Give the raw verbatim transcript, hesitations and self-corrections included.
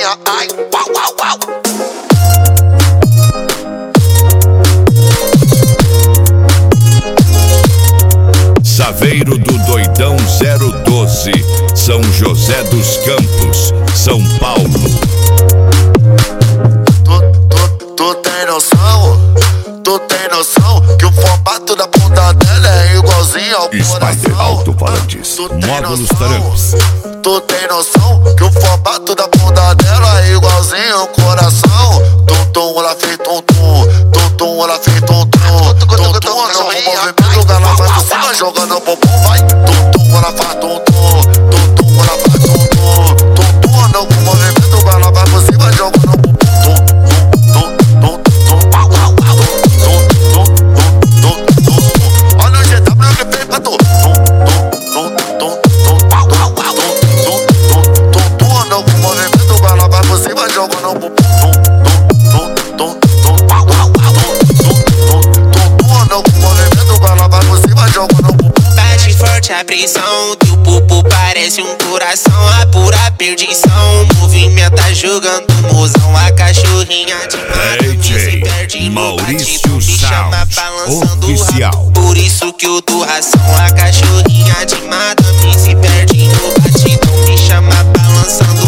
novinha, ai, uau, uau, uau. Saveiro do Doidão zero doze, São José dos Campos, São Paulo. Tu, tu, tu tem noção? Tu tem noção que o formato da bunda dela é igualzinho ao coração? Spider Alto-Falantes, Módulos Tramps. Tu tem noção que o formato da bunda dela é igualzinho ao coração? Tum tum, ela fez tum tum, tum tum, ela fez tum tum, tum tum, no movimento ela vai por cima jogando o bumbum, vai. Tum tum, ela faz tum tum, tum tum, ela faz tum tum, tum tum, no movimento ela vai por cima jogando o bumbum. Tum tum, tum tum, uau, uau, uau. Tum tum, tum tum, tum tum. Olha o G W que fez pra tu. Tum tum, tum tum, uau, uau, uau. Tum tum, tum tum, no movimento ela vai por cima jogando o bumbum. Tum tum, tum tum, uau, uau, uau. Tum tum, tum tum, no movimento ela vai por cima jogando o bumbum. Bate forte a pressão, teu pupo parece um coração, a pura perdição. Movimenta jogando mozão, a cachorrinha de D J Maurício Sound Oficial. Por isso que eu dou ração, a cachorrinha de madame se perde no batidão, me chama balançando.